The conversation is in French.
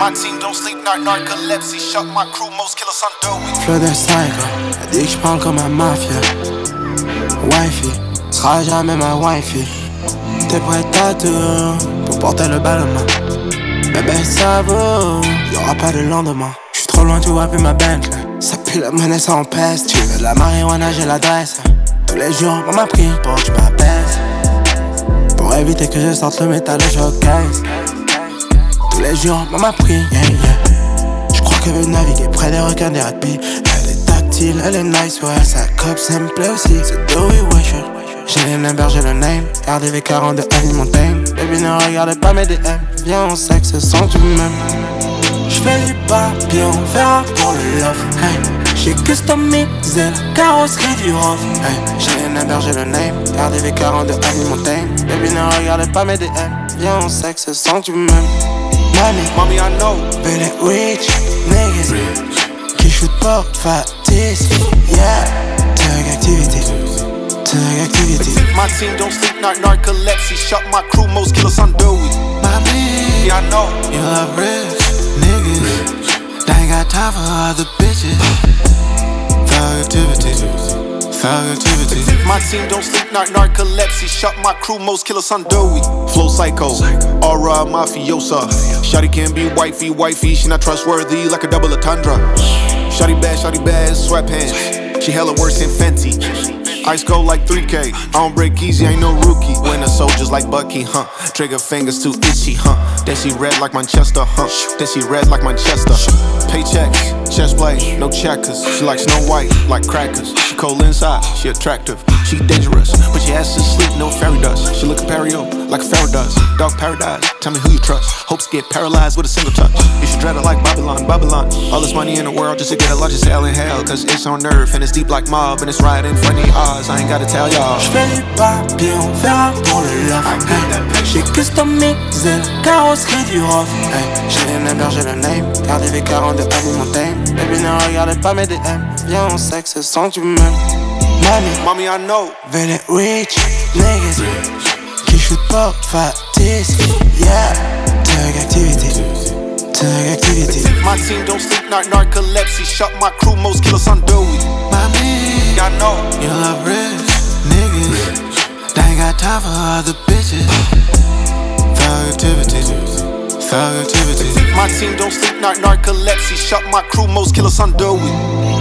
My team don't sleep, narcolepsy. Shut my crew, most killers on doughy. Flow de psycho, elle dit que j'parle comme un mafia. Wifey, sera jamais ma wifey. T'es prête à tout pour porter le ballonnement. Bébé ça vaut, y'aura pas de lendemain. J'suis trop loin, tu vois plus ma Bentley. Ça pue la monnaie, ça en peste. Tu veux de la marijuana, j'ai l'adresse. Tous les jours, on m'a pris pour que j'm'apaise. Pour éviter que je sorte le métal de showcase. Tous les jours, on m'a pris, yeah, yeah. J'crois qu'elle veut naviguer près des requins, des rapides. Elle est tactile, elle est nice, ouais. Sa cop, ça me plaît aussi. C'est Dory Wisher. J'ai les numbers, j'ai le name. RDV 42, Annie Montaigne. Baby, ne regarde pas mes DM. Viens, on sexe sans que tu m'aimes. J'fais du papillon, verra pour le love. Hey. J'ai customisé la carrosserie du Roth. Hey. J'ai les numbers, j'ai le name. RDV 42, Annie Montaigne. Baby, ne regarde pas mes DM. Viens, on sexe sans que tu m'aimes. Mommy, I know. Really rich niggas qui shoot pas factice. Yeah, tug activity. My team don't sleep, narcolepsy. Shut my crew, most killers on doughy. Mommy, yeah, I know. You love rich niggas. They ain't got time for other bitches. Thug activity. My team don't sleep, narcolepsy. Shut my crew, most killers on doughy. Flow psycho, aura mafiosa. Shawty can't be wifey. She not trustworthy like a double entendre. Shawty bad, sweatpants. She hella worse than Fenty. Ice cold like 3K. I don't break easy, I ain't no rookie. Winter soldiers like Bucky, huh? Trigger fingers too itchy, huh? Then she red like Manchester, huh? Then she red like Manchester. Paychecks, chest play, no checkers. She like Snow White, like crackers. She cold inside, she attractive. She dangerous, but she has to sleep, no fairy dust. She look Imperio, like a pharaoh does. Dog paradise, tell me who you trust. Hopes get paralyzed with a single touch. You should dread it like Babylon. All this money in the world just to get a largest hell in hell. Cause it's on earth and it's deep like mob. And it's right in front of your eyes, I ain't gotta tell y'all. J'fais du papillon, verra pour le love. Hey. J'ai customisé la carrosserie du Roth. Hey. J'ai les numbers, j'ai le name. RDV 42, Annie Montaigne. Baby, ne regarde pas mes DM. Viens, on sexe sans que tu m'aimes. Mommy, I know. Really rich niggas qui shoot pas factice. Yeah, tug activity. My team don't sleep, narcolepsy. Shut my crew, most killers on doughy. Mommy, I know. You love rich niggas. They ain't got time for other bitches. Thug activity. My team don't sleep, narcolepsy. Shut my crew, most killers on doughy.